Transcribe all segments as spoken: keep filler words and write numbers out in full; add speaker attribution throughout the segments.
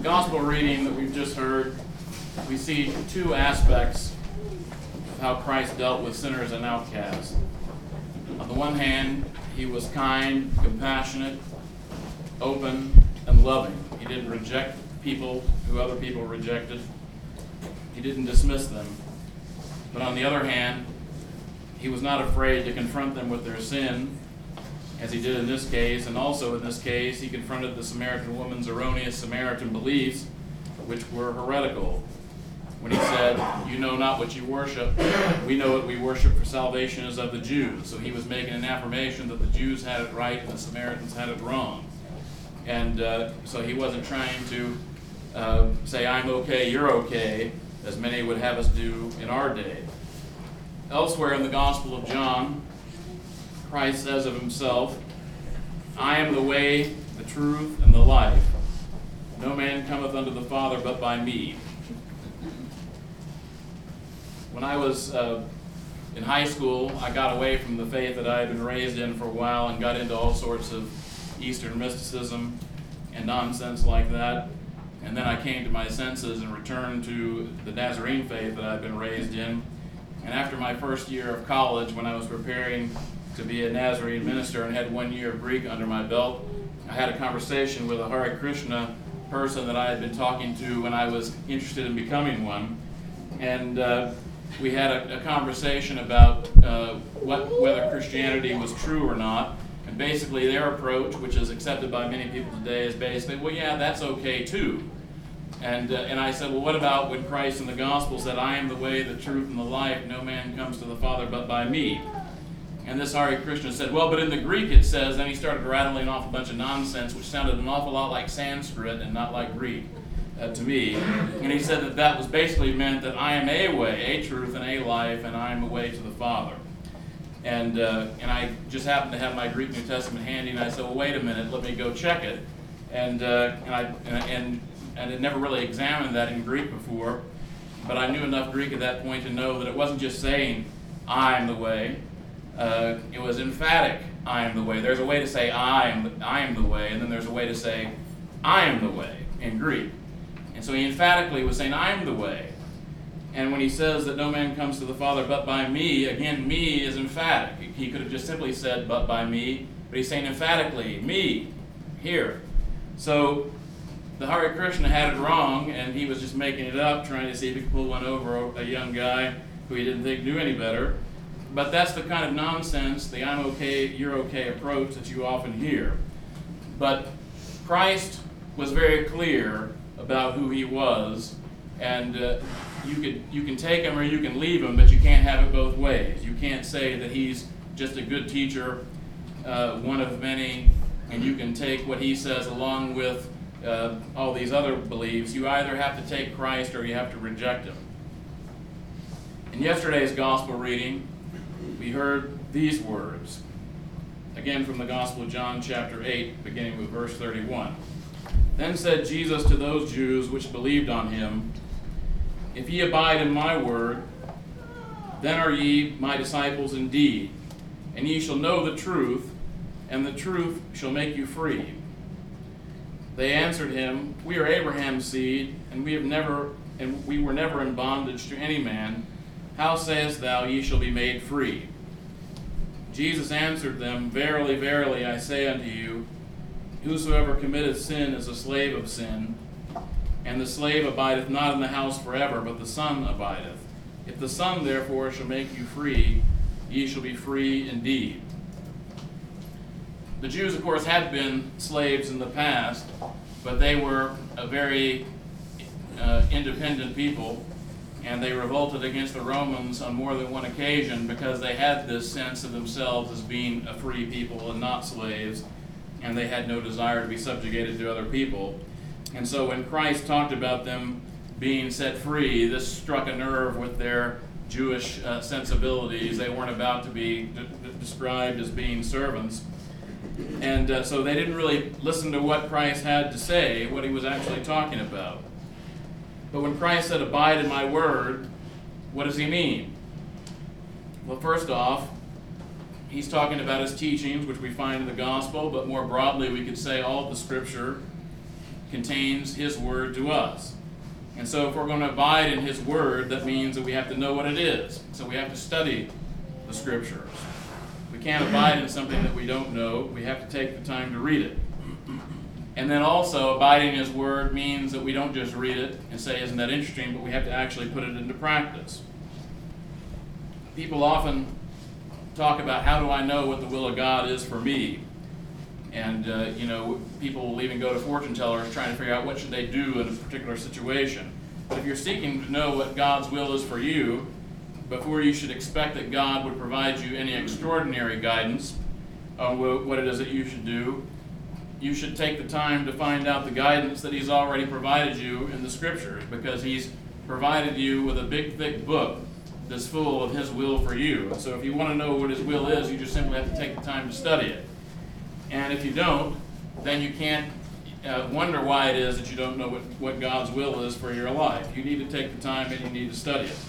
Speaker 1: gospel reading that we've just heard, we see two aspects of how Christ dealt with sinners and outcasts. On the one hand, he was kind, compassionate, open, and loving. He didn't reject people who other people rejected. He didn't dismiss them. But on the other hand, he was not afraid to confront them with their sin, as he did in this case, and also in this case, he confronted the Samaritan woman's erroneous Samaritan beliefs, which were heretical. When he said, "You know not what you worship, we know what we worship, for salvation is of the Jews." So he was making an affirmation that the Jews had it right and the Samaritans had it wrong. And uh, so he wasn't trying to uh, say, "I'm okay, you're okay," as many would have us do in our day. Elsewhere in the Gospel of John, Christ says of himself, "I am the way, the truth, and the life. No man cometh unto the Father but by me." When I was uh, in high school, I got away from the faith that I had been raised in for a while and got into all sorts of Eastern mysticism and nonsense like that. And then I came to my senses and returned to the Nazarene faith that I'd been raised in. And after my first year of college, when I was preparing to be a Nazarene minister and had one year of Greek under my belt, I had a conversation with a Hare Krishna person that I had been talking to when I was interested in becoming one. And uh, we had a, a conversation about uh, what, whether Christianity was true or not. And basically their approach, which is accepted by many people today, is basically, well, yeah, that's okay too. And uh, and I said, well, what about when Christ in the Gospel said, "I am the way, the truth, and the life. No man comes to the Father but by me"? And this Hare Krishna said, well, but in the Greek it says, then he started rattling off a bunch of nonsense, which sounded an awful lot like Sanskrit and not like Greek uh, to me. And he said that that was basically meant that I am a way, a truth, and a life, and I am a way to the Father. And uh, and I just happened to have my Greek New Testament handy, and I said, well, wait a minute, let me go check it. And uh, and I and and had never really examined that in Greek before, but I knew enough Greek at that point to know that it wasn't just saying, "I am the way." Uh, it was emphatic, "I am the way." There's a way to say, I am, the, I am the way, and then there's a way to say, "I am the way" in Greek. And so he emphatically was saying, "I am the way." And when he says that no man comes to the Father but by me, again, me is emphatic. He could have just simply said, "but by me," but he's saying emphatically, me, here. So the Hare Krishna had it wrong, and he was just making it up, trying to see if he could pull one over a young guy who he didn't think knew any better. But that's the kind of nonsense, the "I'm okay, you're okay" approach that you often hear. But Christ was very clear about who he was, and uh, you could you can take him or you can leave him, but you can't have it both ways. You can't say that he's just a good teacher, uh, one of many, and you can take what he says along with uh, all these other beliefs. You either have to take Christ or you have to reject him. In yesterday's gospel reading, we heard these words, again from the Gospel of John chapter eight, beginning with verse thirty-one. "Then said Jesus to those Jews which believed on him, If ye abide in my word, then are ye my disciples indeed, and ye shall know the truth, and the truth shall make you free. They answered him, We are Abraham's seed, and we have never and we were never in bondage to any man. How sayest thou, ye shall be made free? Jesus answered them, Verily, verily, I say unto you, whosoever committeth sin is a slave of sin, and the slave abideth not in the house forever, but the Son abideth. If the Son therefore shall make you free, ye shall be free indeed." The Jews, of course, had been slaves in the past, but they were a very uh, independent people, and they revolted against the Romans on more than one occasion because they had this sense of themselves as being a free people and not slaves, and they had no desire to be subjugated to other people. And so when Christ talked about them being set free, this struck a nerve with their Jewish uh, sensibilities. They weren't about to be d- described as being servants. And uh, so they didn't really listen to what Christ had to say, what he was actually talking about. But when Christ said, "Abide in my word," what does he mean? Well, first off, he's talking about his teachings, which we find in the gospel, but more broadly we could say all of the scripture contains his word to us. And so if we're going to abide in his word, that means that we have to know what it is. So we have to study the scriptures. We can't abide in something that we don't know. We have to take the time to read it. And then also, abiding in his word means that we don't just read it and say, isn't that interesting, but we have to actually put it into practice. People often talk about, how do I know what the will of God is for me? And, uh, you know, people will even go to fortune tellers trying to figure out what should they do in a particular situation. But if you're seeking to know what God's will is for you, before you should expect that God would provide you any extraordinary guidance on what it is that you should do, you should take the time to find out the guidance that he's already provided you in the scriptures, because he's provided you with a big, thick book that's full of his will for you. And so if you want to know what his will is, you just simply have to take the time to study it. And if you don't, then you can't uh, wonder why it is that you don't know what, what God's will is for your life. You need to take the time and you need to study it.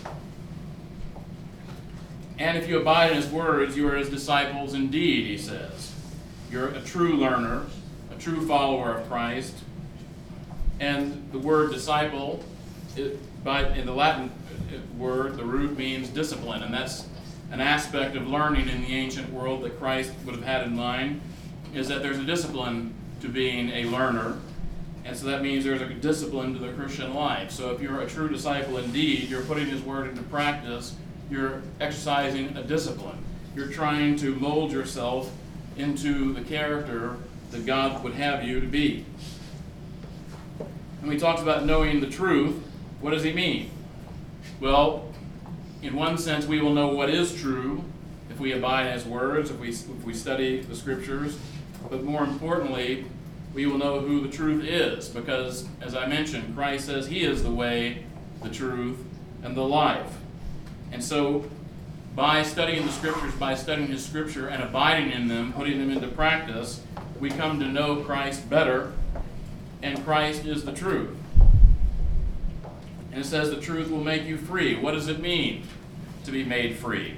Speaker 1: And if you abide in his words, you are his disciples indeed, he says. You're a true learner, a true follower of Christ. And the word disciple, it, by, in the Latin word, the root means discipline, and that's an aspect of learning in the ancient world that Christ would have had in mind, is that there's a discipline to being a learner, and so that means there's a discipline to the Christian life. So if you're a true disciple indeed, you're putting his word into practice, you're exercising a discipline. You're trying to mold yourself into the character that God would have you to be. And we talked about knowing the truth. What does he mean? Well, in one sense, we will know what is true if we abide in his words, if we, if we study the scriptures. But more importantly, we will know who the truth is, because, as I mentioned, Christ says he is the way, the truth, and the life. And so, by studying the scriptures, by studying his scripture and abiding in them, putting them into practice, we come to know Christ better, and Christ is the truth. And it says the truth will make you free. What does it mean to be made free?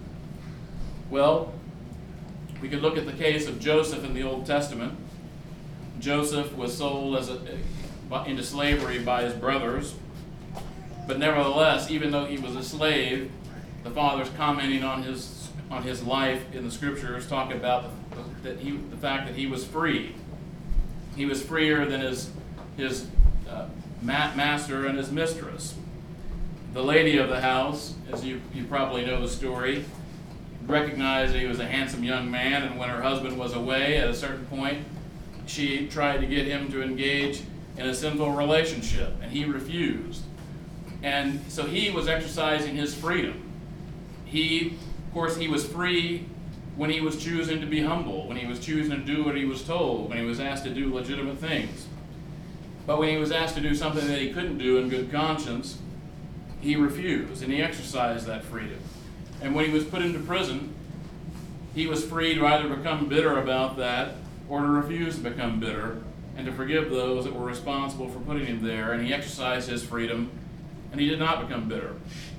Speaker 1: Well, we could look at the case of Joseph in the Old Testament. Joseph was sold as a, into slavery by his brothers, but nevertheless, even though he was a slave, the fathers commenting on his on his life in the scriptures talk about the, that he, the fact that he was free. He was freer than his his uh, ma- master and his mistress. The lady of the house, as you, you probably know the story, recognized that he was a handsome young man, and when her husband was away at a certain point, she tried to get him to engage in a sinful relationship, and he refused. And so he was exercising his freedom. He, of course, he was free when he was choosing to be humble, when he was choosing to do what he was told, when he was asked to do legitimate things. But when he was asked to do something that he couldn't do in good conscience, he refused, and he exercised that freedom. And when he was put into prison, he was free to either become bitter about that or to refuse to become bitter and to forgive those that were responsible for putting him there. And he exercised his freedom, and he did not become bitter.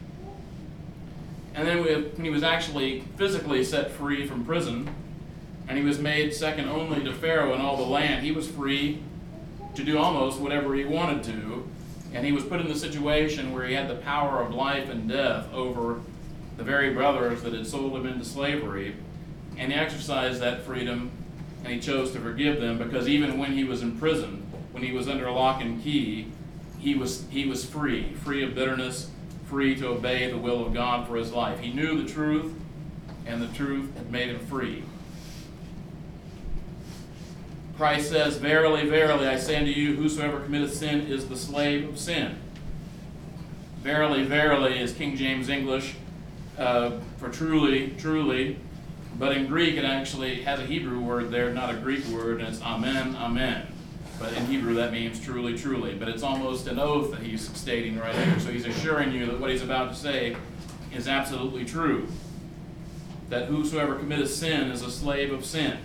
Speaker 1: And then when he was actually physically set free from prison, and he was made second only to Pharaoh in all the land, he was free to do almost whatever he wanted to. And he was put in the situation where he had the power of life and death over the very brothers that had sold him into slavery. And he exercised that freedom, and he chose to forgive them, because even when he was in prison, when he was under lock and key, he was he was free, free of bitterness, free to obey the will of God for his life. He knew the truth, and the truth had made him free. Christ says, "Verily, verily, I say unto you, whosoever committeth sin is the slave of sin." Verily, verily is King James English uh, for truly, truly. But in Greek, it actually has a Hebrew word there, not a Greek word, and it's amen, amen. But in Hebrew, that means truly, truly. But it's almost an oath that he's stating right here. So he's assuring you that what he's about to say is absolutely true. That whosoever committeth sin is a slave of sin.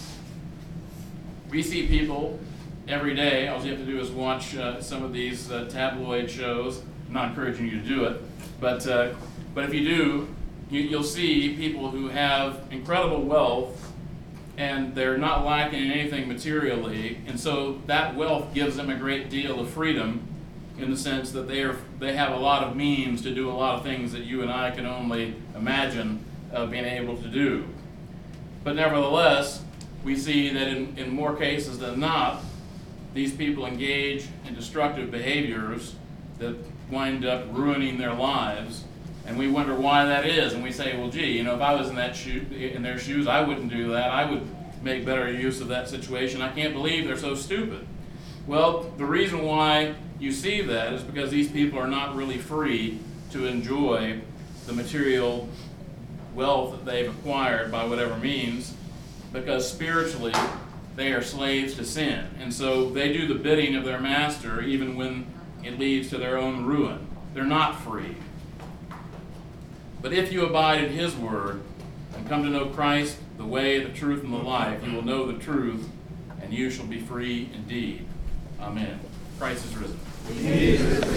Speaker 1: We see people every day. All you have to do is watch uh, some of these uh, tabloid shows. I'm not encouraging you to do it. But, uh, but if you do, you, you'll see people who have incredible wealth, and they're not lacking in anything materially, and so that wealth gives them a great deal of freedom in the sense that they are they have a lot of means to do a lot of things that you and I can only imagine uh, being able to do. But nevertheless, we see that in, in more cases than not, these people engage in destructive behaviors that wind up ruining their lives, and we wonder why that is. And we say, well, gee, you know, if I was in that shoe, in their shoes, I wouldn't do that. I would make better use of that situation. I can't believe they're so stupid. Well, the reason why you see that is because these people are not really free to enjoy the material wealth that they've acquired by whatever means, because spiritually they are slaves to sin. And so they do the bidding of their master even when it leads to their own ruin. They're not free. But if you abide in his word and come to know Christ, the way, the truth, and the life, you will know the truth, and you shall be free indeed. Amen. Christ is risen.